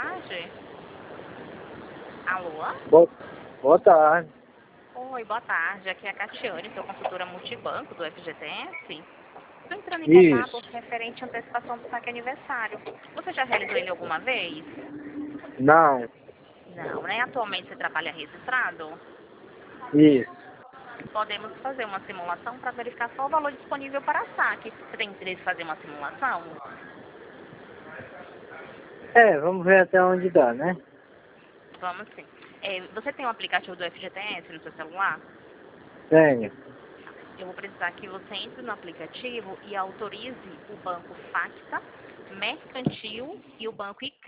tarde. Alô? Boa, boa tarde. Oi, boa tarde. Aqui é a Catiane, sou consultora multibanco do FGTS. Estou entrando em contato Isso. referente à antecipação do saque aniversário. Você já realizou ele alguma vez? Não. Não, né? Atualmente você trabalha registrado? Isso. Podemos fazer uma simulação para verificar só o valor disponível para saque. Você tem interesse em fazer uma simulação? Vamos ver até onde dá, né? Vamos sim. Você tem o aplicativo do FGTS no seu celular? Tenho. Eu vou precisar que você entre no aplicativo e autorize o banco Facta, Mercantil e o banco IC